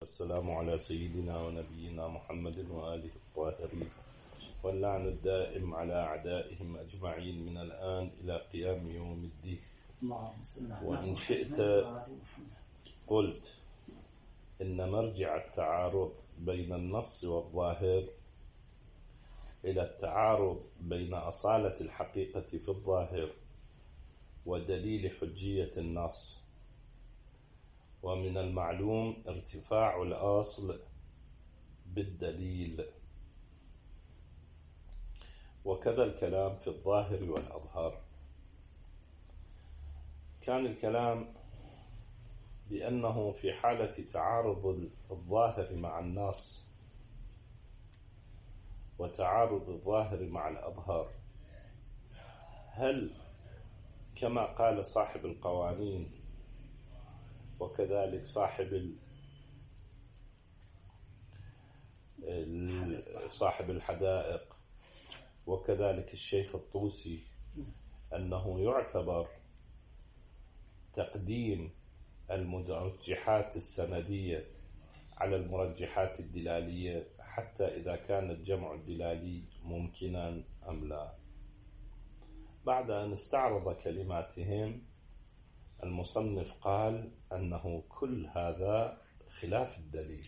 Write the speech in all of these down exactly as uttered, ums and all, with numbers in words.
والسلام على سيدنا ونبينا محمد وآله الطاهرين، واللعن الدائم على أعدائهم أجمعين من الآن إلى قيام يوم الدين. وإن شئت قلت إن مرجع التعارض بين النص والظاهر إلى التعارض بين أصالة الحقيقة في الظاهر ودليل حجية النص، ومن المعلوم ارتفاع الأصل بالدليل، وكذا الكلام في الظاهر والأظهار. كان الكلام بأنه في حالة تعارض الظاهر مع النص وتعارض الظاهر مع الأظهار، هل كما قال صاحب القوانين وكذلك صاحب صاحب الحدائق وكذلك الشيخ الطوسي أنه يعتبر تقديم المرجحات السندية على المرجحات الدلالية حتى إذا كان الجمع الدلالي ممكنا أم لا؟ بعد أن استعرض كلماتهم المصنف قال أنه كل هذا خلاف الدليل،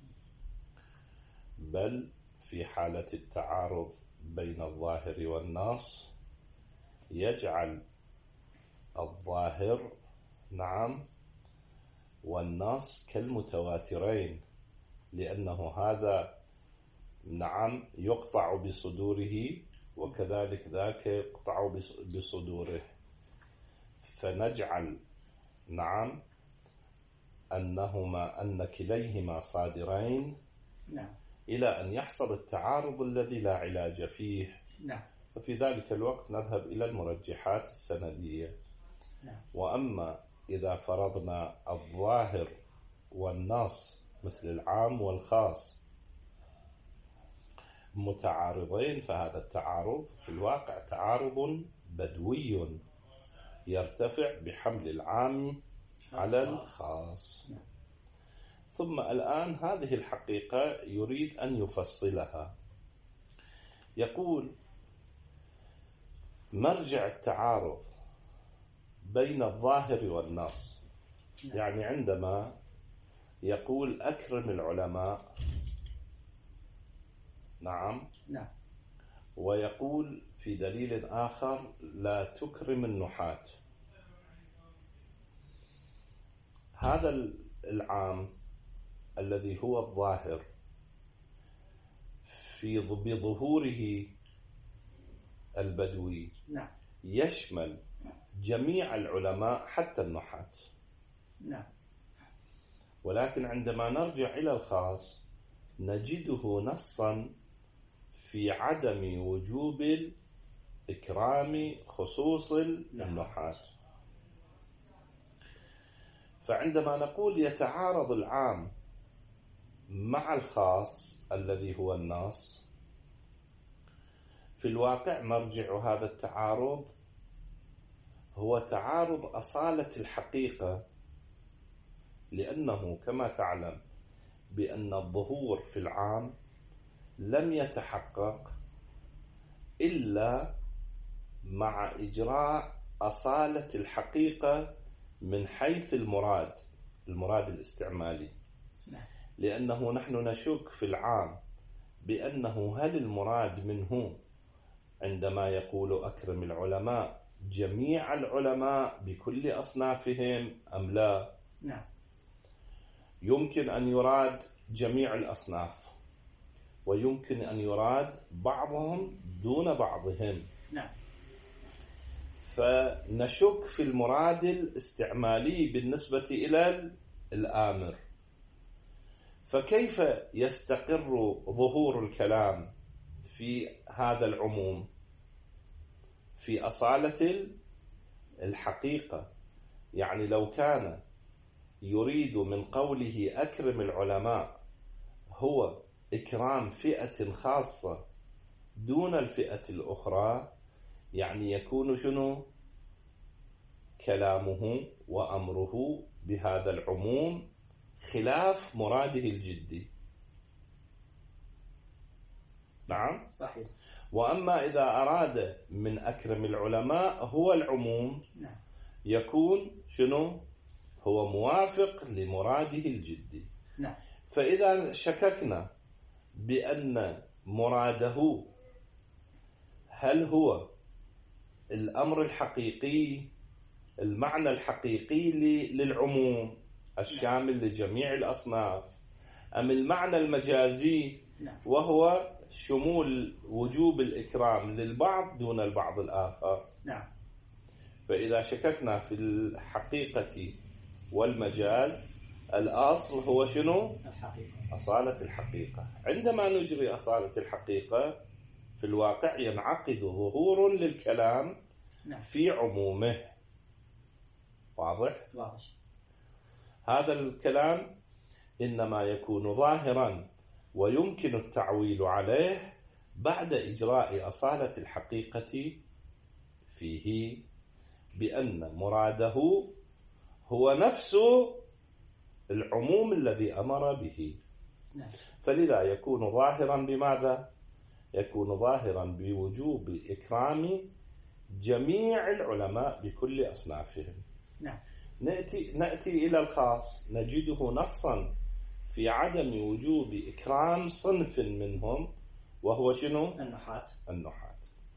بل في حالة التعارض بين الظاهر والنص يجعل الظاهر نعم والنص كالمتواترين، لأنه هذا نعم يقطع بصدوره وكذلك ذاك يقطع بصدوره، فنجعل نعم أنهما أن كليهما صادرين نعم. إلى أن يحصل التعارض الذي لا علاج فيه نعم. ففي ذلك الوقت نذهب إلى المرجحات السندية. نعم. وأما إذا فرضنا الظاهر والنص مثل العام والخاص متعارضين، فهذا التعارض في الواقع تعارض بدوي يرتفع بحمل العام على الخاص. ثم الآن هذه الحقيقة يريد أن يفصلها، يقول مرجع التعارض بين الظاهر والنص، يعني عندما يقول أكرم العلماء نعم نعم ويقول في دليل آخر لا تكرم النحاة، هذا العام الذي هو الظاهر في بظهوره البدوي نعم يشمل جميع العلماء حتى النحاة. نعم. ولكن عندما نرجع إلى الخاص نجده نصا في عدم وجوب الإكرام خصوص النحاة. فعندما نقول يتعارض العام مع الخاص الذي هو النص، في الواقع مرجع هذا التعارض هو تعارض أصالة الحقيقة، لأنه كما تعلم بأن الظهور في العام لم يتحقق إلا مع إجراء أصالة الحقيقة من حيث المراد المراد الاستعمالي، لأنه نحن نشك في العام بأنه هل المراد منه عندما يقول أكرم العلماء جميع العلماء بكل أصنافهم أم لا؟ نعم. يمكن أن يراد جميع الأصناف، ويمكن أن يراد بعضهم دون بعضهم. نعم. فنشك في المراد الاستعمالي بالنسبة إلى الآمر، فكيف يستقر ظهور الكلام في هذا العموم في أصالة الحقيقة؟ يعني لو كان يريد من قوله أكرم العلماء هو إكرام فئة خاصة دون الفئة الأخرى، يعني يكون شنو كلامه وأمره بهذا العموم خلاف مراده الجدي. نعم صحيح. وأما إذا أراد من أكرم العلماء هو العموم نعم. يكون شنو؟ هو موافق لمراده الجدي. نعم. فإذا شككنا بأن مراده هل هو الأمر الحقيقي، المعنى الحقيقي للعموم الشامل لجميع الأصناف، أم المعنى المجازي وهو شمول وجوب الإكرام للبعض دون البعض الآخر. نعم. فإذا شككنا في الحقيقة والمجاز الأصل هو شنو؟ الحقيقة. أصالة الحقيقة. عندما نجري أصالة الحقيقة في الواقع ينعقد ظهور للكلام في عمومه. واضح؟ واضح. هذا الكلام إنما يكون ظاهرا ويمكن التعويل عليه بعد إجراء أصالة الحقيقة فيه، بأن مراده هو نفس العموم الذي أمر به. فلذا يكون ظاهرا بماذا؟ يكون ظاهرا بوجوب إكرام جميع العلماء بكل أصنافهم. نعم. نأتي, نأتي إلى الخاص نجده نصا في عدم وجوب إكرام صنف منهم وهو شنو؟ النحاة. النحاة.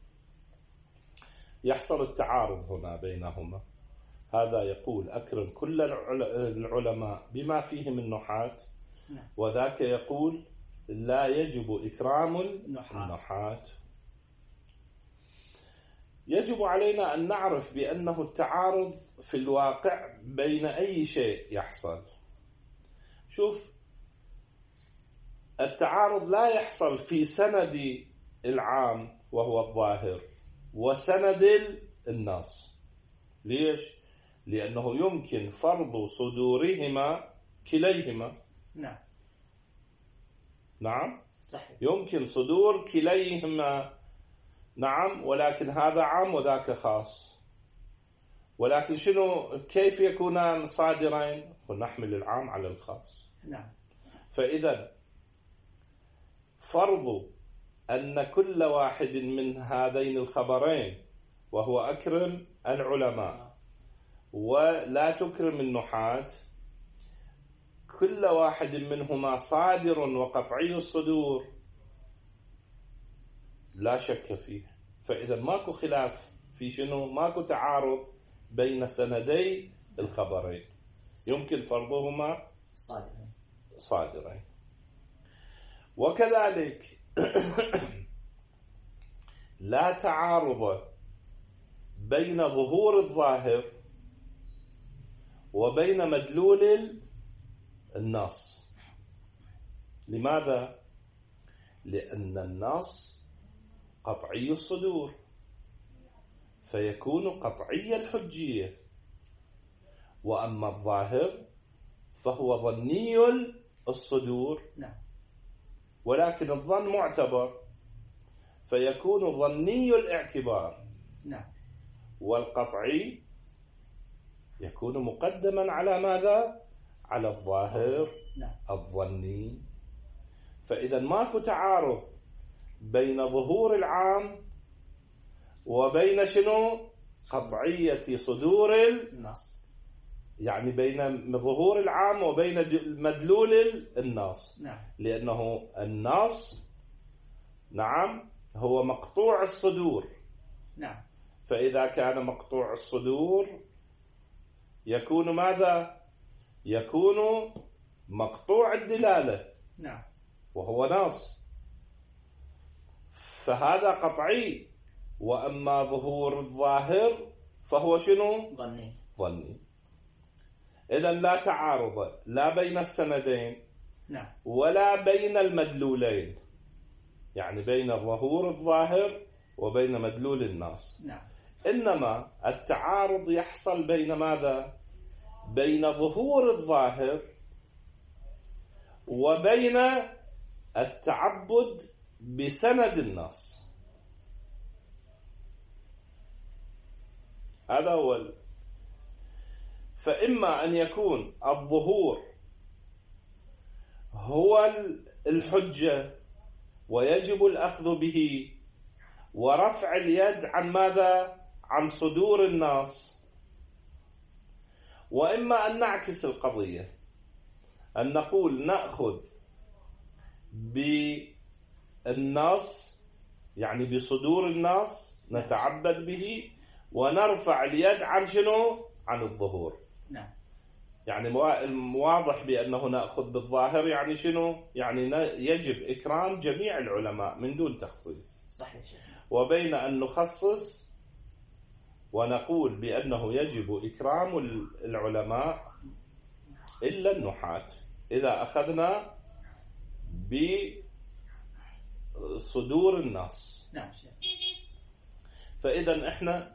يحصل التعارض هنا بينهما. هذا يقول أكرم كل العلماء بما فيهم النحاة، وذاك يقول لا يجب إكرام النحاة. يجب علينا أن نعرف بأنه التعارض في الواقع بين أي شيء يحصل. شوف، التعارض لا يحصل في سند العام وهو الظاهر وسند النص. ليش؟ لأنه يمكن فرض صدورهما كليهما. نعم. نعم صحيح. يمكن صدور كليهما. نعم، ولكن هذا عام وذاك خاص. ولكن شنو كيف يكونان صادرين؟ ونحمل العام على الخاص. نعم. فإذا فرض أن كل واحد من هذين الخبرين وهو أكرم العلماء ولا تكرم النحاة، كل واحد منهما صادر وقطعي الصدور لا شك فيه. فإذا ماكو خلاف في شنو؟ ماكو تعارض بين سندي الخبرين، يمكن فرضهما صادرين. صادرين. وكذلك لا تعارض بين ظهور الظاهر وبين مدلول النص. لماذا؟ لأن النص قطعي الصدور فيكون قطعي الحجية، وأما الظاهر فهو ظني الصدور. نعم. ولكن الظن معتبر فيكون ظني الاعتبار. نعم. والقطعي يكون مقدما على ماذا؟ على الظاهر. نعم. الظني. فإذا ماكو تعارض بين ظهور العام وبين شنو؟ قطعية صدور النص. يعني بين ظهور العام وبين مدلول النص. نعم. لأنه النص نعم هو مقطوع الصدور. نعم. فإذا كان مقطوع الصدور يكون ماذا؟ يكون مقطوع الدلالة. نعم. وهو نص، فهذا قطعي. وأما ظهور الظاهر فهو شنو؟ ظني. ظني. إذن لا تعارض لا بين السندين. نعم. ولا بين المدلولين، يعني بين ظهور الظاهر وبين مدلول النص. نعم. إنما التعارض يحصل بين ماذا؟ بين ظهور الظاهر وبين التعبد بسند النص. هذا هو. فإما أن يكون الظهور هو الحجة ويجب الأخذ به ورفع اليد عن ماذا؟ عن صدور النص. وإما أن نعكس القضية، أن نقول نأخذ بالنص يعني بصدور النص نتعبد به، ونرفع اليد عن شنو؟ عن الظهور. نعم. يعني واضح بأنه نأخذ بالظاهر يعني شنو؟ يعني يجب إكرام جميع العلماء من دون تخصيص. صحيح. وبين أن نخصص ونقول بأنه يجب إكرام العلماء إلا النحاة إذا أخذنا بصدور النص. نعم. فإذا إحنا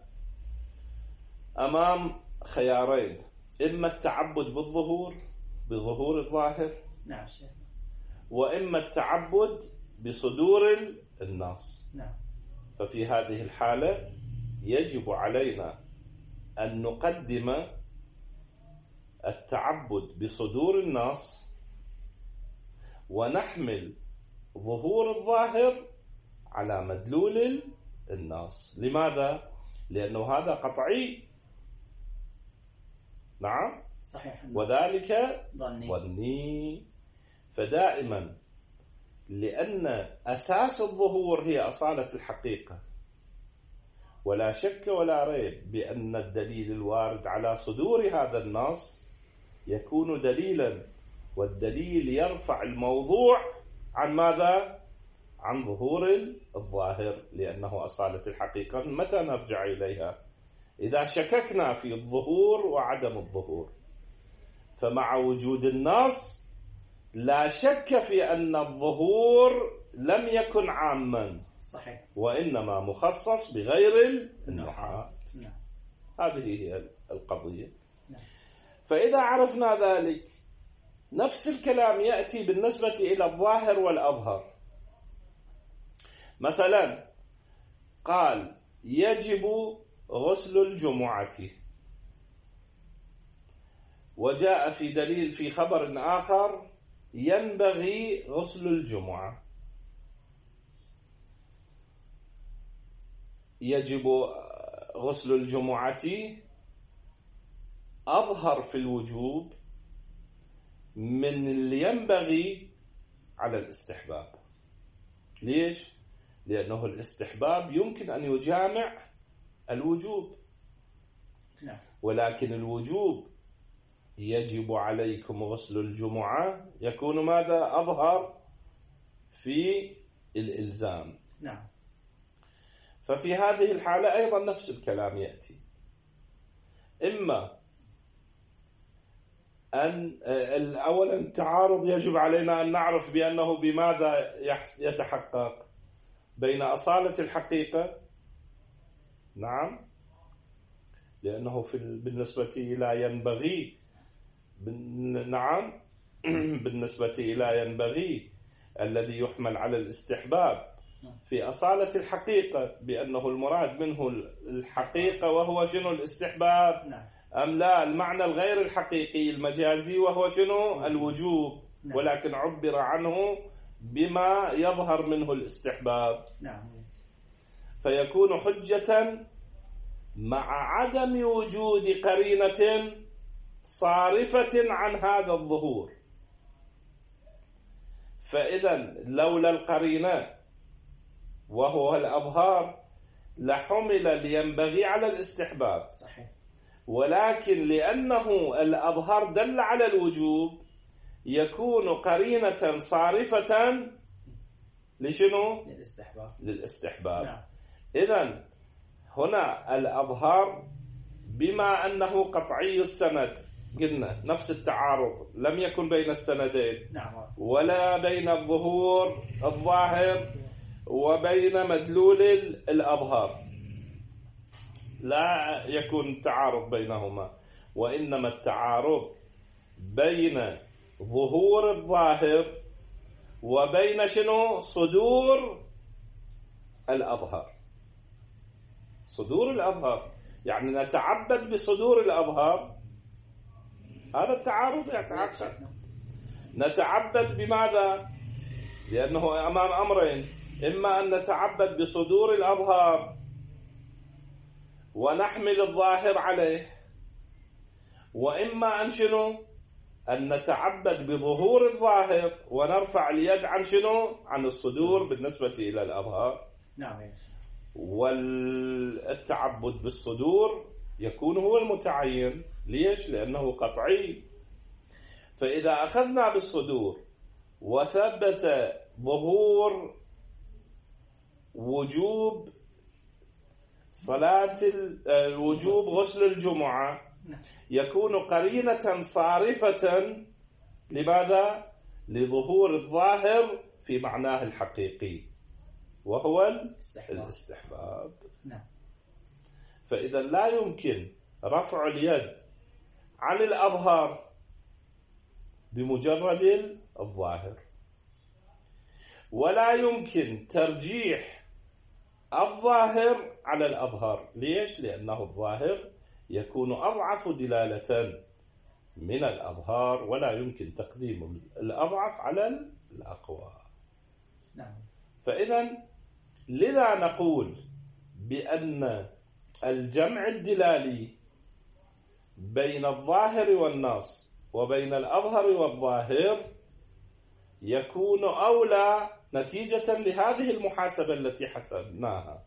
أمام خيارين، إما التعبد بالظهور بظهور الظاهر، نعم، وإما التعبد بصدور النص. نعم. ففي هذه الحالة يجب علينا أن نقدم التعبد بصدور النص ونحمل ظهور الظاهر على مدلول النص. لماذا؟ لأنه هذا قطعي. نعم. صحيح. وذلك ظني. ظني. فدائما لأن أساس الظهور هي أصالة الحقيقة، ولا شك ولا ريب بأن الدليل الوارد على صدور هذا النص يكون دليلا، والدليل يرفع الموضوع عن ماذا؟ عن ظهور الظاهر، لأنه أصالة الحقيقة. متى نرجع إليها؟ إذا شككنا في الظهور وعدم الظهور. فمع وجود النص لا شك في أن الظهور لم يكن عاما، صحيح، وإنما مخصص بغير النحاة. نعم. هذه هي القضية. نعم. فإذا عرفنا ذلك، نفس الكلام يأتي بالنسبة إلى الظاهر والأظهر. مثلا قال يجب غسل الجمعة، وجاء في دليل في خبر آخر ينبغي غسل الجمعة. يجب غسل الجمعة أظهر في الوجوب من اللي ينبغي على الاستحباب. ليش؟ لأنه الاستحباب يمكن أن يجامع الوجوب. نعم. ولكن الوجوب يجب عليكم غسل الجمعة يكون ماذا؟ أظهر في الإلزام. نعم. ففي هذه الحالة أيضا نفس الكلام يأتي، إما أن أولا التعارض يجب علينا أن نعرف بأنه بماذا يتحقق؟ بين أصالة الحقيقة، نعم، لأنه في بالنسبة إلى ينبغي، نعم، بالنسبة إلى ينبغي الذي يحمل على الاستحباب في أصالة الحقيقة، بأنه المراد منه الحقيقة وهو شنو؟ الاستحباب. نعم. أم لا المعنى الغير الحقيقي المجازي وهو شنو؟ الوجوب. نعم. ولكن عبر عنه بما يظهر منه الاستحباب. نعم. فيكون حجة مع عدم وجود قرينة صارفة عن هذا الظهور. فإذا لولا القرينة وهو الأظهار لحمل لينبغي على الاستحباب. صحيح. ولكن لأنه الأظهار دل على الوجوب يكون قرينة صارفة لشنو؟ للاستحباب. للاستحباب. نعم. إذن هنا الأظهار بما أنه قطعي السند، قلنا نفس التعارض لم يكن بين السندين. نعم. ولا بين الظهور الظاهر وبين مدلول الأظهار، لا يكون تعارض بينهما، وإنما التعارض بين ظهور الظاهر وبين شنو؟ صدور الأظهر. صدور الأظهر يعني نتعبد بصدور الأظهر، هذا التعارض يتحقق. نتعبد بماذا؟ لأنه أمام أمرين، إما أن نتعبد بصدور الأظهار ونحمل الظاهر عليه، وإما أن شنو؟ أن نتعبد بظهور الظاهر ونرفع اليد عن شنو؟ عن الصدور بالنسبة إلى الأظهار. نعم. والتعبد بالصدور يكون هو المتعين. ليش؟ لأنه قطعي. فإذا أخذنا بالصدور وثبت ظهور وجوب صلاة الوجوب غسل الجمعة، يكون قرينة صارفة لماذا؟ لظهور الظاهر في معناه الحقيقي وهو الاستحباب. نعم. فإذا لا يمكن رفع اليد عن الأظهار بمجرد الظاهر، ولا يمكن ترجيح الظاهر على الأظهر. ليش؟ لأنه الظاهر يكون أضعف دلالة من الأظهار، ولا يمكن تقديم الأضعف على الأقوى. نعم. فإذا لذا نقول بأن الجمع الدلالي بين الظاهر والنص وبين الأظهر والظاهر يكون أولى نتيجة لهذه المحاسبة التي حسبناها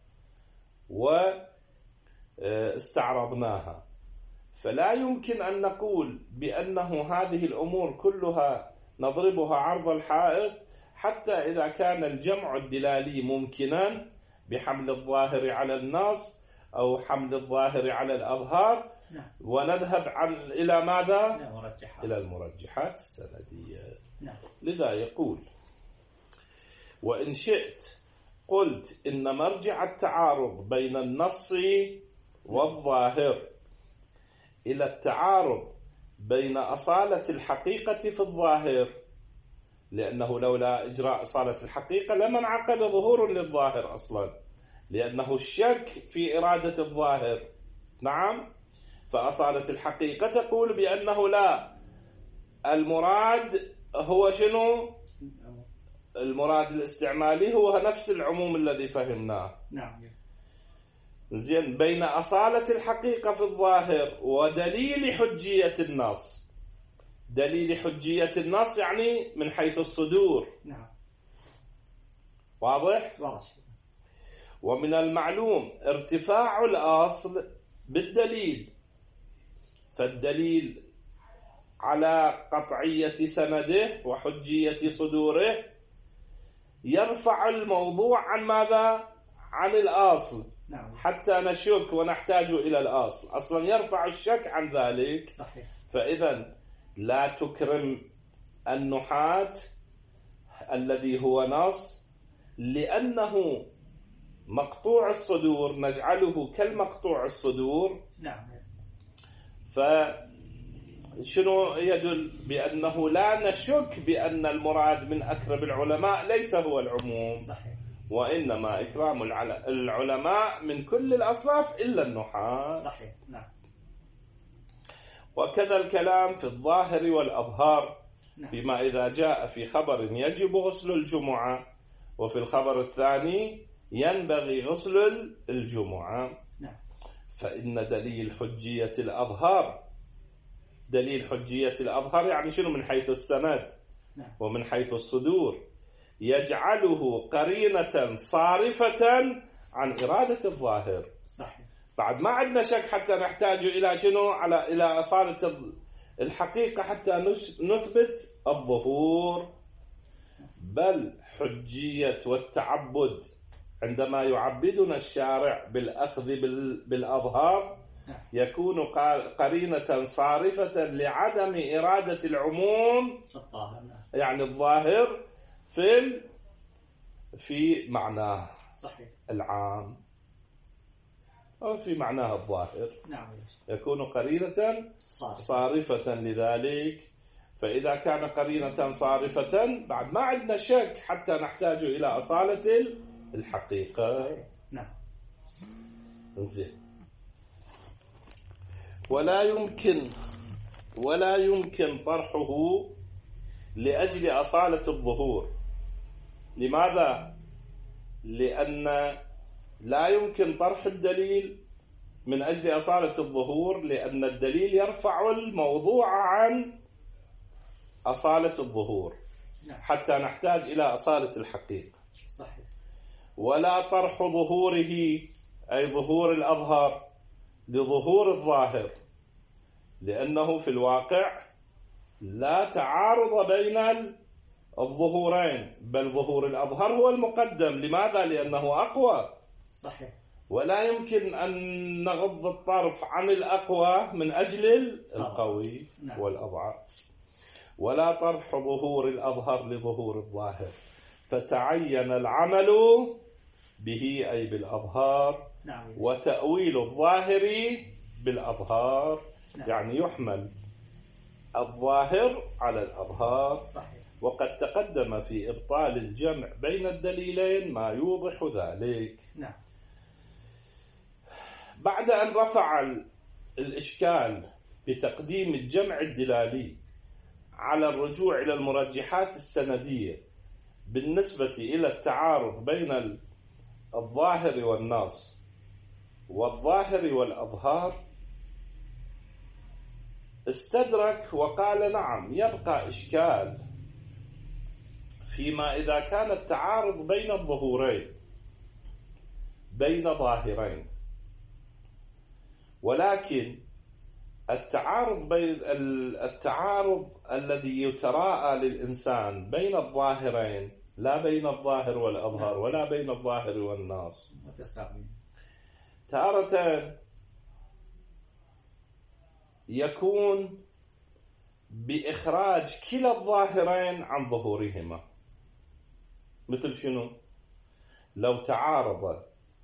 واستعرضناها. فلا يمكن أن نقول بأنه هذه الأمور كلها نضربها عرض الحائط حتى إذا كان الجمع الدلالي ممكنا بحمل الظاهر على النص أو حمل الظاهر على الأظهار، ونذهب عن إلى ماذا؟ إلى المرجحات السندية. لذا يقول: وإن شئت قلت إن مرجع التعارض بين النص والظاهر إلى التعارض بين أصالة الحقيقة في الظاهر، لأنه لولا إجراء أصالة الحقيقة لما انعقد ظهور للظاهر أصلا، لأنه الشك في إرادة الظاهر. نعم. فأصالة الحقيقة تقول بأنه لا، المراد هو شنو؟ المراد الاستعمالي هو نفس العموم الذي فهمناه. نعم. زين. بين أصالة الحقيقة في الظاهر ودليل حجية النص. دليل حجية النص يعني من حيث الصدور. نعم. واضح؟ واضح. ومن المعلوم ارتفاع الأصل بالدليل، فالدليل على قطعية سنده وحجية صدوره يرفع الموضوع عن ماذا؟ عن الأصل. نعم. حتى نشك ونحتاج إلى الأصل، أصلا يرفع الشك عن ذلك. صحيح. فإذا لا تكرم النحاة الذي هو نص، لأنه مقطوع الصدور نجعله كالمقطوع الصدور. نعم. فشنو يدل؟ بأنه لا نشك بأن المراد من أكرم العلماء ليس هو العموم. صحيح. وإنما إكرام العلماء من كل الأصناف إلا النحاة. صحيح. نعم. وكذا الكلام في الظاهر والأظهار. نعم. بما إذا جاء في خبر يجب غسل الجمعة، وفي الخبر الثاني ينبغي غسل الجمعة. نعم. فإن دليل حجية الأظهار، دليل حجية الأظهار يعني شنو؟ من حيث السند. نعم. ومن حيث الصدور، يجعله قرينة صارفة عن إرادة الظاهر. صحيح. بعد ما عندنا شك حتى نحتاج إلى شنو؟ على إلى أصالة الحقيقة حتى نثبت الظهور. بل حجية والتعبد عندما يعبدنا الشارع بالأخذ بالأظهار يكون قرينة صارفة لعدم إرادة العموم، يعني الظاهر في في معناه صحيح العام أو في معناه الظاهر. نعم. يكون قرينة صارفة لذلك. فإذا كان قرينة صارفة بعد ما عندنا شك حتى نحتاج إلى أصالة الحقيقة. صحيح. نعم. زين. ولا يمكن ولا يمكن طرحه لأجل أصالة الظهور. لماذا؟ لأن لا يمكن طرح الدليل من أجل أصالة الظهور، لأن الدليل يرفع الموضوع عن أصالة الظهور حتى نحتاج إلى أصالة الحقيقة. صحيح. ولا طرح ظهوره أي ظهور الأظهر لظهور الظاهر، لأنه في الواقع لا تعارض بين الظهورين، بل ظهور الأظهر هو المقدم. لماذا؟ لأنه أقوى. صحيح. ولا يمكن أن نغض الطرف عن الأقوى من أجل القوي والأضعف. ولا طرح ظهور الأظهر لظهور الظاهر، فتعين العمل به أي بالأظهار، وتأويل الظاهر بالأظهار. يعني يحمل الظاهر على الأظهار. صحيح. وقد تقدم في إبطال الجمع بين الدليلين ما يوضح ذلك. نعم. بعد أن رفع الإشكال بتقديم الجمع الدلالي على الرجوع إلى المرجحات السندية بالنسبة إلى التعارض بين الظاهر والنص والظاهر والأظهار، استدرك وقال نعم يبقى إشكال فيما إذا كان التعارض بين الظهورين بين ظاهرين، ولكن التعارض بين التعارض الذي يتراءى للإنسان بين الظاهرين لا بين الظاهر والأظهر ولا بين الظاهر والنص، تارة يكون بإخراج كلا الظاهرين عن ظهورهما. مثل شنو؟ لو تعارض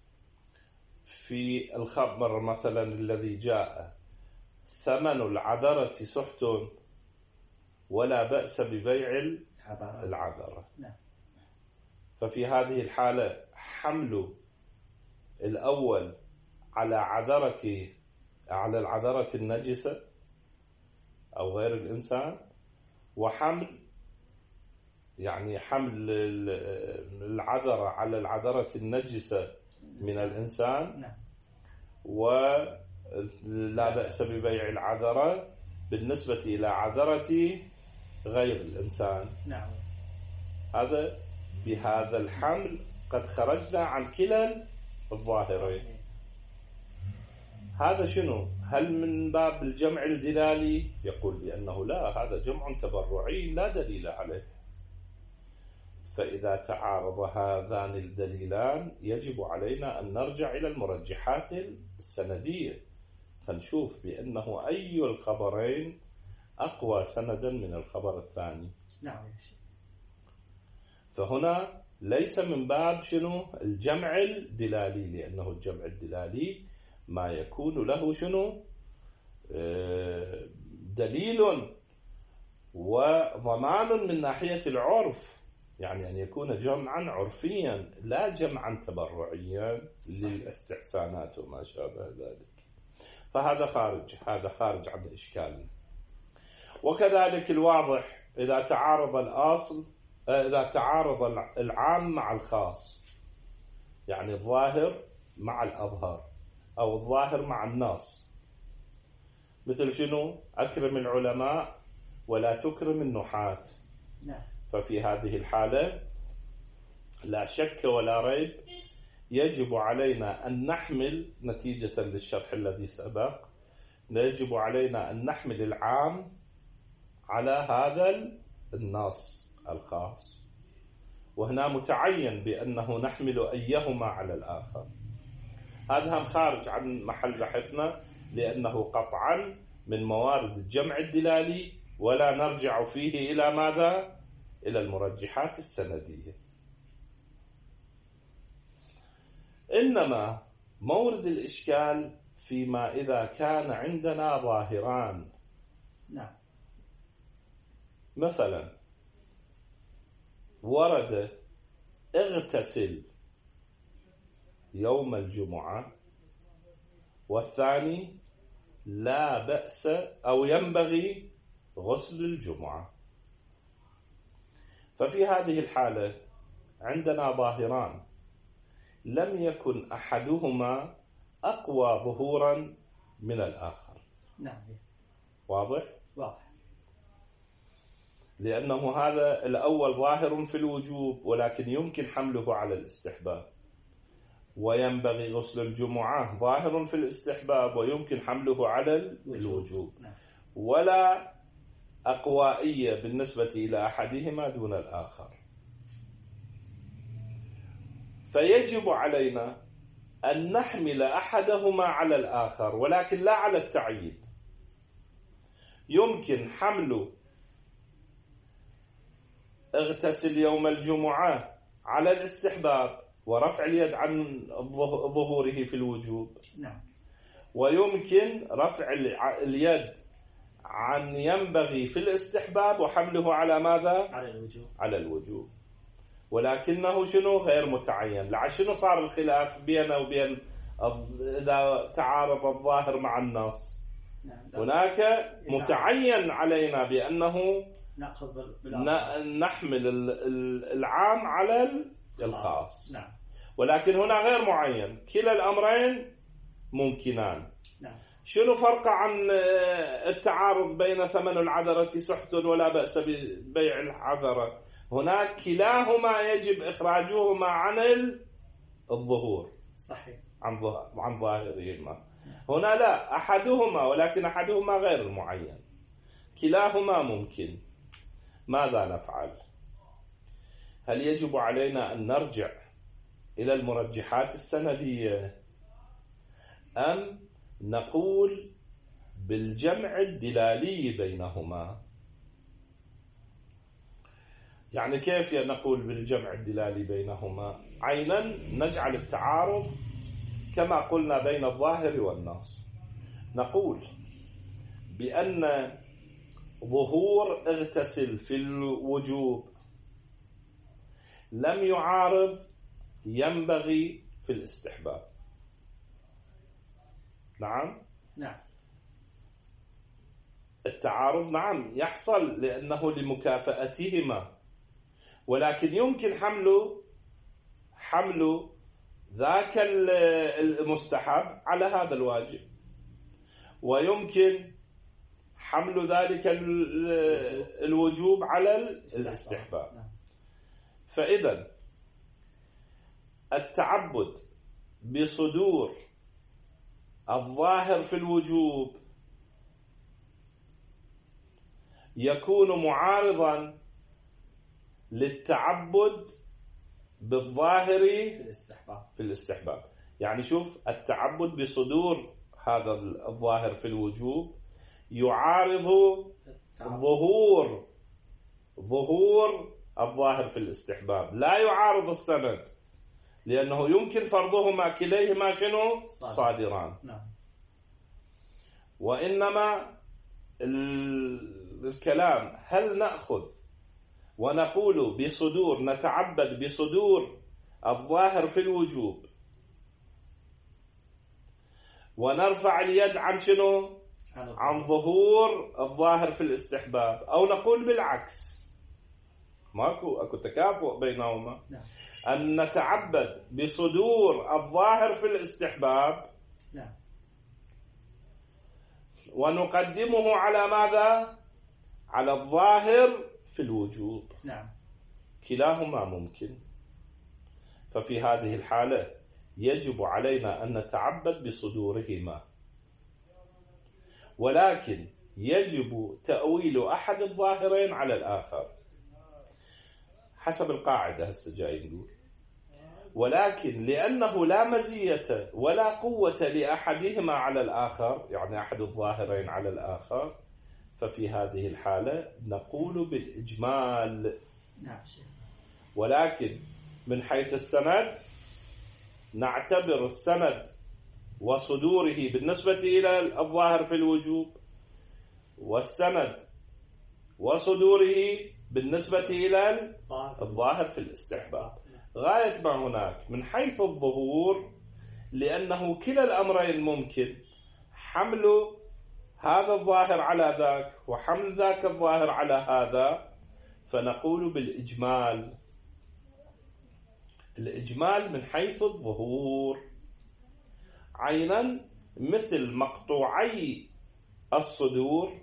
في الخبر مثلا الذي جاء ثمن العذرة سحت ولا بأس ببيع العذرة، ففي هذه الحالة حمل الأول على عذرة على العذرة النجسة أو غير الإنسان، وحمل يعني حمل العذرة على العذرة النجسة من الإنسان، ولا بأس ببيع العذرة بالنسبة إلى عذرة غير الإنسان. نعم. هذا بهذا الحمل قد خرجنا عن كلا الظاهرين. هذا شنو؟ هل من باب الجمع الدلالي؟ يقول بأنه لا، هذا جمع تبرعي لا دليل عليه. فإذا تعارض هذان الدليلان يجب علينا أن نرجع إلى المرجحات السندية، فنشوف بأنه أي الخبرين أقوى سندا من الخبر الثاني. نعم. فهنا ليس من باب شنو الجمع الدلالي، لأنه الجمع الدلالي ما يكون له شنو دليل وضمان من ناحية العرف، يعني أن يكون جمعا عرفيا لا جمعا تبرعيا للاستحسانات وما شابه ذلك. فهذا خارج هذا خارج عن الإشكال. وكذلك الواضح إذا تعارض الأصل إذا تعارض العام مع الخاص، يعني الظاهر مع الأظهر أو الظاهر مع النص. مثل شنو؟ أكرم العلماء ولا تكرم النحاة. ففي هذه الحالة لا شك ولا ريب يجب علينا أن نحمل نتيجة للشرح الذي سبق، يجب علينا أن نحمل العام على هذا النص الخاص، وهنا متعين بأنه نحمل أيهما على الآخر. هذا هم خارج عن محل بحثنا، لأنه قطعا من موارد الجمع الدلالي، ولا نرجع فيه إلى ماذا؟ إلى المرجحات السندية. إنما مورد الإشكال فيما إذا كان عندنا ظاهران. نعم. مثلا ورد اغتسل يوم الجمعة، والثاني لا بأس أو ينبغي غسل الجمعة. ففي هذه الحالة عندنا ظاهران لم يكن أحدهما أقوى ظهورا من الآخر. نعم. واضح؟ واضح. لأنه هذا الأول ظاهر في الوجوب ولكن يمكن حمله على الاستحباب، وينبغي غسل الجمعة ظاهر في الاستحباب ويمكن حمله على الوجوب، ولا أقوائية بالنسبة إلى أحدهما دون الآخر. فيجب علينا أن نحمل أحدهما على الآخر ولكن لا على التعيين. يمكن حمل اغتسل يوم الجمعة على الاستحباب ورفع اليد عن ظهوره في الوجوب. نعم. ويمكن رفع اليد عن ينبغي في الاستحباب وحمله على ماذا؟ على الوجوب. على الوجوب. ولكنه شنو؟ غير متعين. لعل شنو صار الخلاف بينه وبين إذا تعارض الظاهر مع النص؟ نعم. هناك متعين علينا بأنه نأخذ نحمل العام على الخاص. نعم. ولكن هنا غير معين، كلا الأمرين ممكنان. نعم. شنو فرق عن التعارض بين ثمن العذرة سحت ولا بأس ببيع العذرة؟ هناك كلاهما يجب إخراجهما عن الظهور. صحيح. عن عن ظاهرهما. هنا لا، أحدهما ولكن أحدهما غير المعين، كلاهما ممكن. ماذا نفعل؟ هل يجب علينا أن نرجع إلى المرجحات السندية أم نقول بالجمع الدلالي بينهما؟ يعني كيف نقول بالجمع الدلالي بينهما؟ عينا نجعل التعارض كما قلنا بين الظاهر والنص، نقول بأن ظهور اغتسل في الوجوب لم يعارض ينبغي في الاستحباب. نعم. نعم. التعارض نعم يحصل لأنه لمكافأتهما، ولكن يمكن حمله حمل ذاك المستحب على هذا الواجب، ويمكن حمل ذلك الوجوب على الاستحباب. فإذا التعبد بصدور الظاهر في الوجوب يكون معارضا للتعبد بالظاهر في الاستحباب. يعني شوف، التعبد بصدور هذا الظاهر في الوجوب يعارض ظهور ظهور الظاهر في الاستحباب، لا يعارض السند، لأنه يمكن فرضهما كليهما شنو؟ صادران. نعم. وإنما الكلام هل نأخذ ونقول بصدور، نتعبد بصدور الظاهر في الوجوب ونرفع اليد عن شنو؟ عن ظهور الظاهر في الاستحباب، أو نقول بالعكس، ماكو اكو تكافؤ بينهما. نعم. أن نتعبد بصدور الظاهر في الاستحباب. نعم. ونقدمه على ماذا؟ على الظاهر في الوجوب. نعم. كلاهما ممكن. ففي هذه الحالة يجب علينا أن نتعبد بصدورهما، ولكن يجب تأويل أحد الظاهرين على الآخر حسب القاعدة هسه جاي نقول. ولكن لأنه لا مزية ولا قوة لأحدهما على الآخر، يعني أحد الظاهرين على الآخر، ففي هذه الحالة نقول بالإجمال. نعم. ولكن من حيث السند نعتبر السند وصدوره بالنسبة إلى الظاهر في الوجوب، والسند وصدوره بالنسبة إلى الظاهر في الاستحباب. غاية ما هناك من حيث الظهور، لأنه كلا الأمرين ممكن، حمل هذا الظاهر على ذاك وحمل ذاك الظاهر على هذا، فنقول بالإجمال. الإجمال من حيث الظهور، عينا مثل مقطوعي الصدور.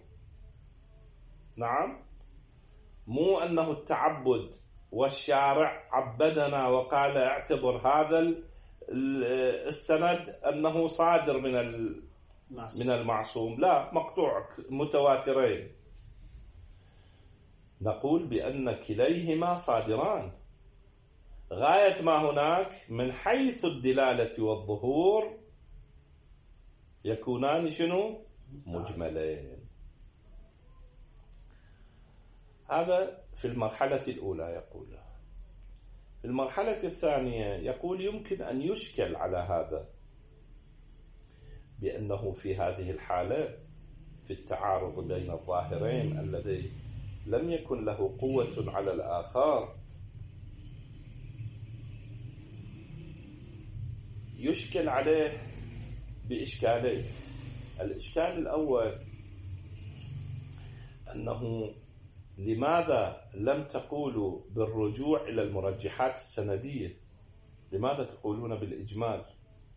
نعم، مو أنه التعبد والشارع عبدنا وقال اعتبر هذا السند أنه صادر من من المعصوم، لا، مقطوع متواترين. نقول بأن كليهما صادران، غاية ما هناك من حيث الدلالة والظهور يكونان شنو؟ مجملين. هذا في المرحلة الأولى يقول. في المرحلة الثانية يقول يمكن أن يشكل على هذا بأنه في هذه الحالة في التعارض بين الظاهرين الذي لم يكن له قوة على الآخر، يشكل عليه بإشكالين. الإشكال الأول أنه لماذا لم تقولوا بالرجوع إلى المرجحات السندية؟ لماذا تقولون بالإجمال؟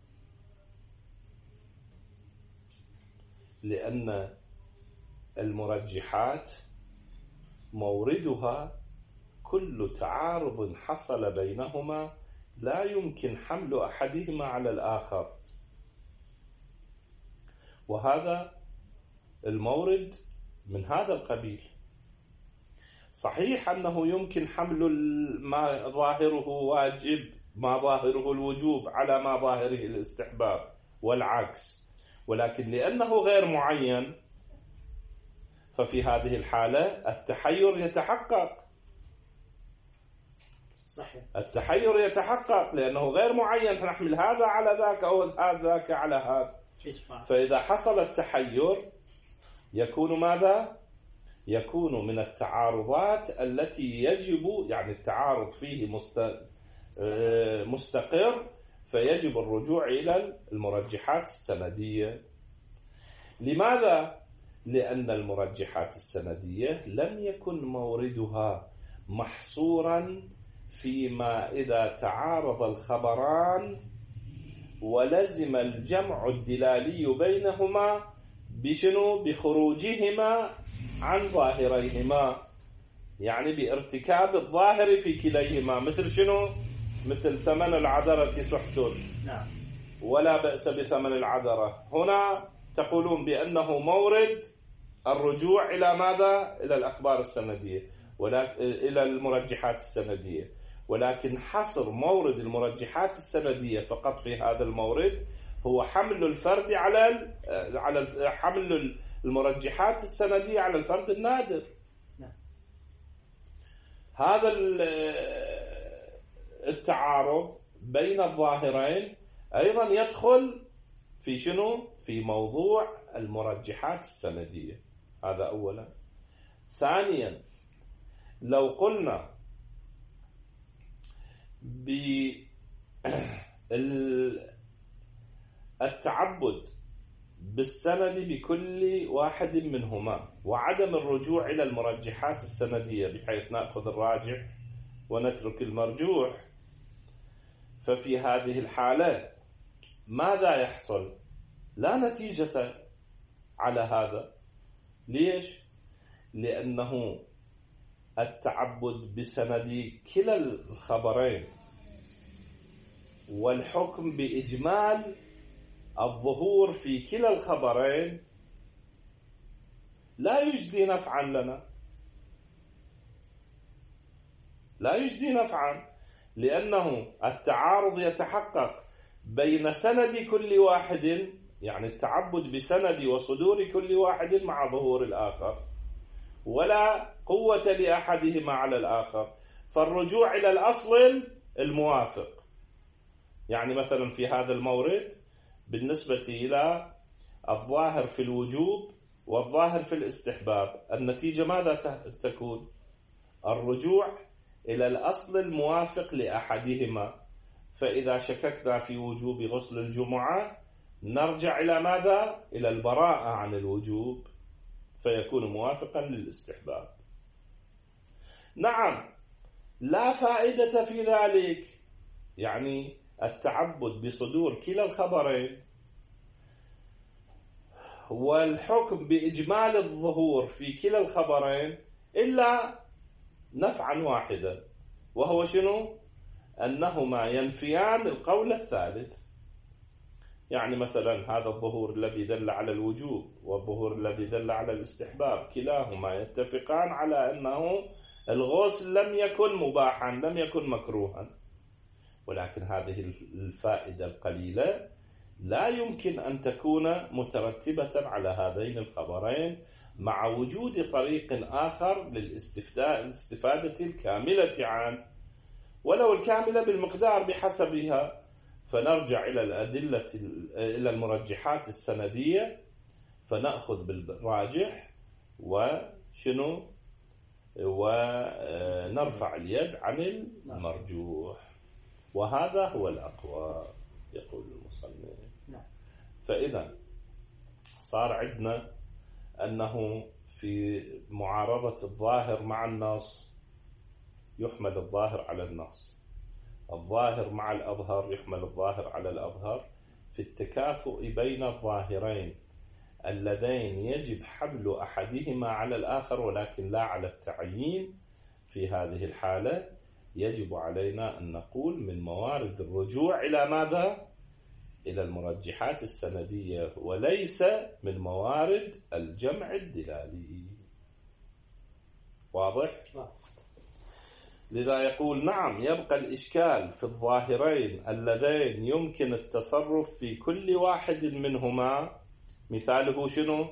لأن المرجحات موردها كل تعارض حصل بينهما لا يمكن حمل أحدهما على الآخر، وهذا المورد من هذا القبيل. صحيح أنه يمكن حمل ما ظاهره واجب ما ظاهره الوجوب على ما ظاهره الاستحباب والعكس، ولكن لأنه غير معين ففي هذه الحالة التحير يتحقق. صحيح. التحير يتحقق لأنه غير معين، فنحمل هذا على ذاك أو هذاك على هذا. فإذا حصل التحير يكون ماذا؟ يكون من التعارضات التي يجب، يعني التعارض فيه مستقر، فيجب الرجوع إلى المرجحات السندية. لماذا؟ لأن المرجحات السندية لم يكن موردها محصورا فيما إذا تعارض الخبران ولزم الجمع الدلالي بينهما بشنو؟ بخروجهما عن ظاهريهما، يعني بارتكاب الظاهر في كليهما. مثل شنو؟ مثل ثمن العذرة سحت، نعم، ولا بأس بثمن العذرة. هنا تقولون بأنه مورد الرجوع إلى ماذا؟ إلى الأخبار السندية، ولا إلى المرجحات السندية، ولكن حصر مورد المرجحات السندية فقط في هذا المورد هو حمل الفرد على على حمل المرجحات السندية على الفرد النادر. هذا التعارض بين الظاهرين أيضا يدخل في شنو؟ في موضوع المرجحات السندية. هذا أولا. ثانيا، لو قلنا بالتعبد بالسند بكل واحد منهما وعدم الرجوع إلى المرجحات السندية بحيث نأخذ الراجح ونترك المرجوح، ففي هذه الحالة ماذا يحصل؟ لا نتيجة على هذا. ليش؟ لأنه التعبد بسند كلا الخبرين والحكم بإجمال الظهور في كلا الخبرين لا يجدي نفعا لنا، لا يجدي نفعا، لأنه التعارض يتحقق بين سند كل واحد، يعني التعبد بسند وصدور كل واحد مع ظهور الآخر، ولا قوة لأحدهما على الآخر، فالرجوع إلى الأصل الموافق. يعني مثلا في هذا المورد بالنسبة إلى الظاهر في الوجوب والظاهر في الاستحباب، النتيجة ماذا تكون؟ الرجوع إلى الأصل الموافق لأحدهما. فإذا شككنا في وجوب غسل الجمعة نرجع إلى ماذا؟ إلى البراءة عن الوجوب، فيكون موافقا للاستحباب. نعم لا فائدة في ذلك، يعني التعبد بصدور كلا الخبرين والحكم بإجمال الظهور في كلا الخبرين إلا نفعا واحدا، وهو شنو؟ أنهما ينفيان القول الثالث. يعني مثلا هذا الظهور الذي دل على الوجوب والظهور الذي دل على الاستحباب كلاهما يتفقان على أنه الغسل لم يكن مباحا، لم يكن مكروها، ولكن هذه الفائدة القليلة لا يمكن أن تكون مترتبة على هذين الخبرين مع وجود طريق آخر للاستفادة الكاملة عنه، ولو الكاملة بالمقدار بحسبها. فنرجع إلى الأدلة إلى المرجحات السندية فنأخذ بالراجح وشنو ونرفع اليد عن المرجوح، وهذا هو الأقوى يقول المصنف. فإذا صار عندنا أنه في معارضة الظاهر مع النص يحمل الظاهر على النص، الظاهر مع الأظهر يحمل الظاهر على الأظهر، في التكافؤ بين الظاهرين اللذين يجب حمل أحدهما على الآخر ولكن لا على التعيين. في هذه الحالة يجب علينا أن نقول من موارد الرجوع إلى ماذا؟ إلى المرجحات السندية وليس من موارد الجمع الدلالي. واضح؟ لذا يقول نعم يبقى الإشكال في الظاهرين اللذين يمكن التصرف في كل واحد منهما. مثاله شنو؟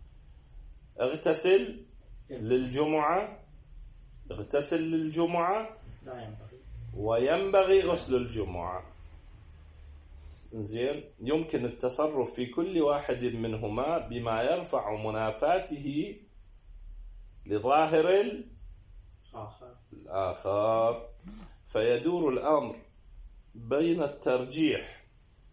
اغتسل للجمعة، اغتسل للجمعة وينبغي غسل الجمعة. زين، يمكن التصرف في كل واحد منهما بما يرفع منافاته لظاهر الآخر, الآخر. فيدور الأمر بين الترجيح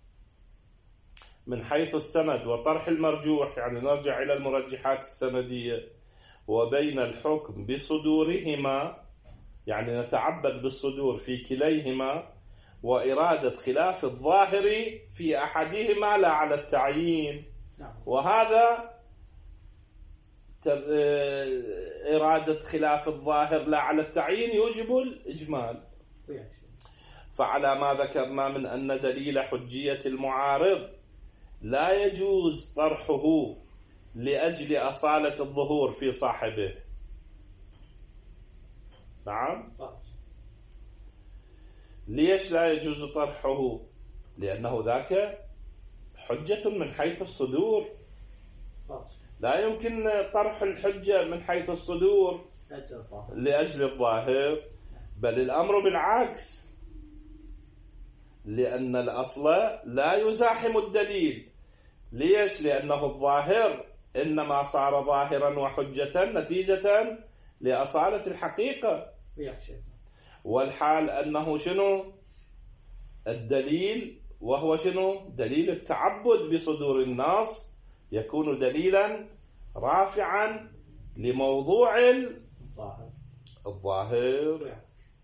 من حيث السند وطرح المرجوح، يعني نرجع إلى المرجحات السندية، وبين الحكم بصدورهما، يعني نتعبد بالصدور في كليهما، وإرادة خلاف الظاهر في أحدهما لا على التعيين. وهذا إرادة خلاف الظاهر لا على التعيين يوجب الإجمال. فعلى ما ذكرنا من أن دليل حجية المعارض لا يجوز طرحه لأجل أصالة الظهور في صاحبه. نعم، ليش لا يجوز طرحه؟ لأنه ذاك حجة من حيث الصدور، لا يمكن طرح الحجة من حيث الصدور لأجل الظاهر، بل الأمر بالعكس، لأن الأصل لا يزاحم الدليل. ليش؟ لأنه الظاهر إنما صار ظاهرا وحجة نتيجة لأصالة الحقيقة، والحال أنه شنو؟ الدليل، وهو شنو؟ دليل التعبد بصدور النص، يكون دليلا رافعا لموضوع الظاهر.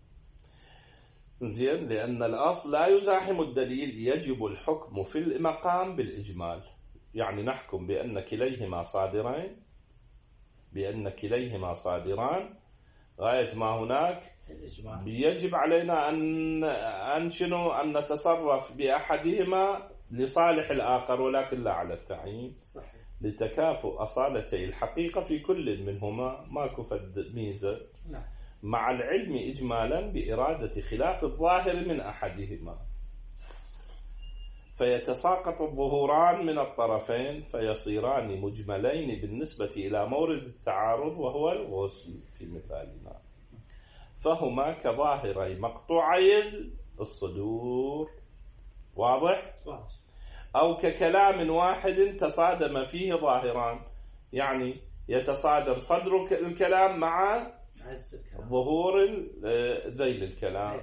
زين، لأن الأصل لا يزاحم الدليل، يجب الحكم في المقام بالإجمال، يعني نحكم بأن كليهما صادرين، بأن كليهما صادران، غاية ما هناك يجب علينا أن أن شنو أن نتصرف بأحدهما لصالح الآخر ولكن لا على التعيين، لتكافؤ أصالتي الحقيقة في كل منهما، ماكو فد ميزة، مع العلم إجمالا بإرادة خلاف الظاهر من أحدهما، فيتساقط الظهوران من الطرفين فيصيران مجملين بالنسبة إلى مورد التعارض وهو الغسل في مثالنا، فهما كظاهري مقطوعي الصدور. واضح؟ أو ككلام واحد تصادم فيه ظاهران، يعني يتصادم صدر الكلام مع ظهور ذيل الكلام.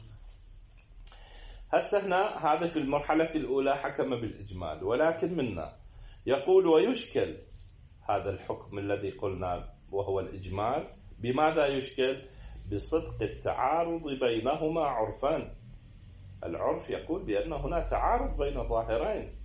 هسه هنا هذا في المرحلة الأولى حكم بالإجمال، ولكن منا يقول ويشكل هذا الحكم الذي قلنا وهو الإجمال. بماذا يشكل؟ بصدق التعارض بينهما عرفان. العرف يقول بأن هنا تعارض بين ظاهرين،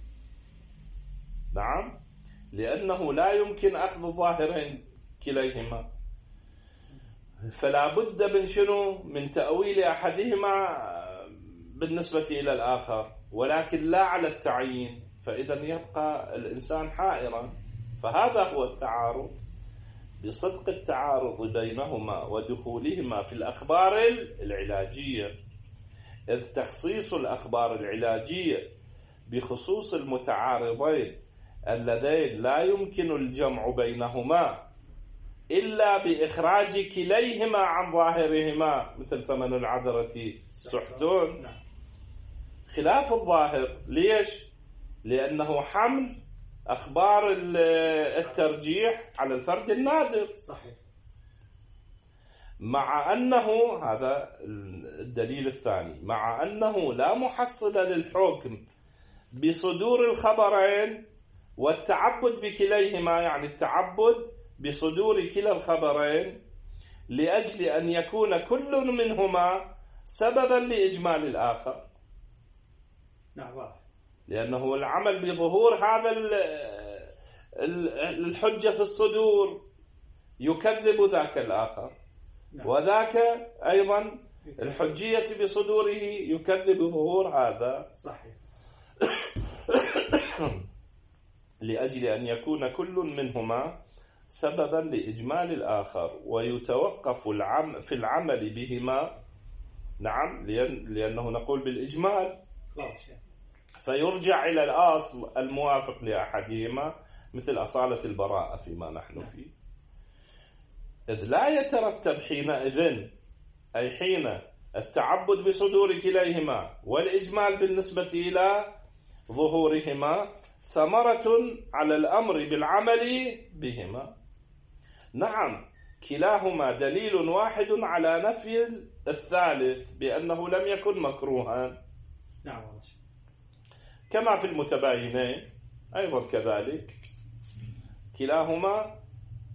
نعم، لأنه لا يمكن أخذ ظاهرين كليهما، فلا بد من شنو؟ من تأويل أحدهما بالنسبة إلى الآخر، ولكن لا على التعيين، فإذا يبقى الإنسان حائرا. فهذا هو التعارض، بصدق التعارض بينهما ودخولهما في الأخبار العلاجية، إذ تخصيص الأخبار العلاجية بخصوص المتعارضين اللذين لا يمكن الجمع بينهما إلا بإخراج كليهما عن ظاهرهما، مثل ثمن العذرة سحتون، خلاف الظاهر. ليش؟ لأنه حمل أخبار الترجيح على الفرد النادر. صحيح. مع أنه، هذا الدليل الثاني، مع أنه لا محصل للحكم بصدور الخبرين والتعبد بكليهما، يعني التعبد بصدور كلا الخبرين لأجل أن يكون كل منهما سببا لإجمال الآخر. نعم واضح. لأنه العمل بظهور هذا الحجة في الصدور يكذب ذاك الآخر، نعم. وذاك أيضا الحجية بصدوره يكذب ظهور هذا. صحيح. لأجل أن يكون كل منهما سببا لإجمال الآخر، ويتوقف العم في العمل بهما، نعم، لأنه نقول بالإجمال، فيرجع إلى الأصل الموافق لأحدهما، مثل أصالة البراءة فيما نحن فيه. إذ لا يترتب حينئذ، أي حين التعبد بصدور كليهما والإجمال بالنسبة إلى ظهورهما، ثمرة على الأمر بالعمل بهما. نعم، كلاهما دليل واحد على نفي الثالث بأنه لم يكن مكروها. نعم. كما في المتباينين أيضا كذلك، كلاهما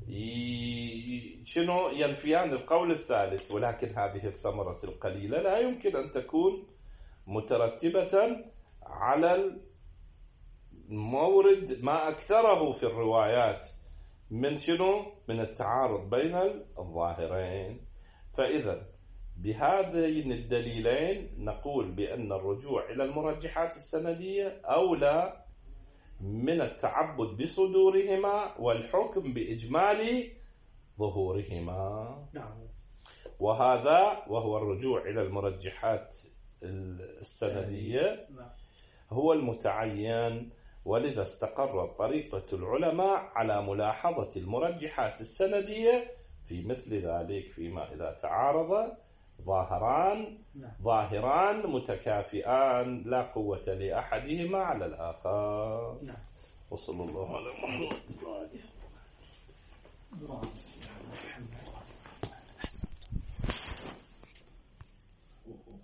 شنو ينفيان القول الثالث، ولكن هذه الثمرة القليلة لا يمكن أن تكون مترتبة على المورد ما أكثره في الروايات من شنو؟ من التعارض بين الظاهرين. فإذا بهذين الدليلين نقول بأن الرجوع إلى المرجحات السندية أولى من التعبد بصدورهما والحكم بإجمال ظهورهما. نعم. وهذا وهو الرجوع إلى المرجحات السندية هو المتعين، ولذا استقرت طريقة العلماء على ملاحظة المرجحات السندية في مثل ذلك، فيما إذا تعارض ظاهران ظاهران متكافئان لا قوة لأحدهما على الآخر. وصلى الله على محمد.